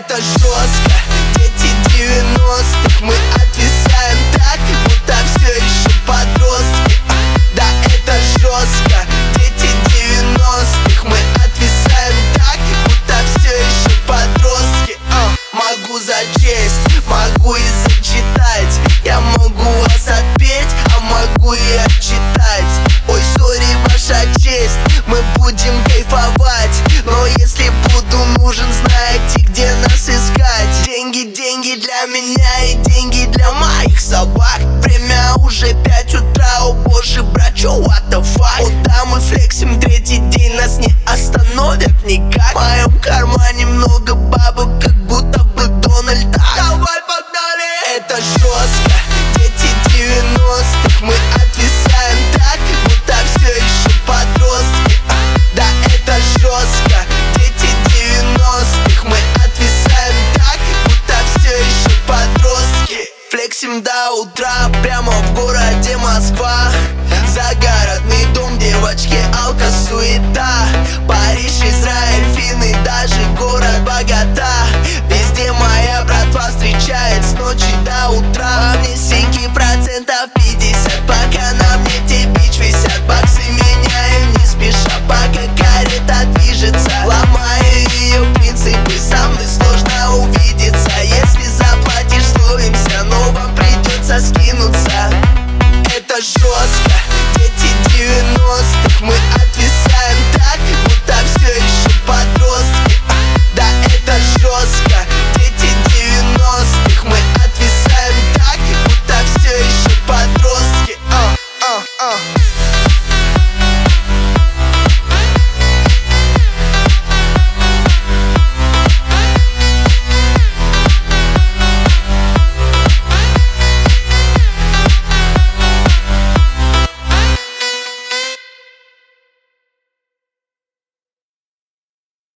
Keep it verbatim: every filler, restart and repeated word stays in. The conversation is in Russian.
Это жестко, дети девяностых. Мы отвисаем так, будто все еще подростки. Да, это жестко, дети девяностых. Мы отвисаем так, будто все еще подростки. Могу зачесть, могу и зачитать. Я могу вас отпеть, а могу и отчитать. Ой, сори, ваша честь, мы будем кайфовать. Но если буду нужен, знаете, где нас искать. Деньги, деньги для меня и деньги для моих собак. Время уже пять утра, о боже, брачо, what the fuck. Вот да, мы флексим третий день, нас не остановят никак. В моем кармане много бабок, как будто бы Дональд Дак. Давай, погнали! Это жестко, дети девяностых. Мы отвисаем так, будто все еще подростки. Да, это жестко, дети девяностых. Мы отвисаем так, будто все еще подростки. Флексим до утра,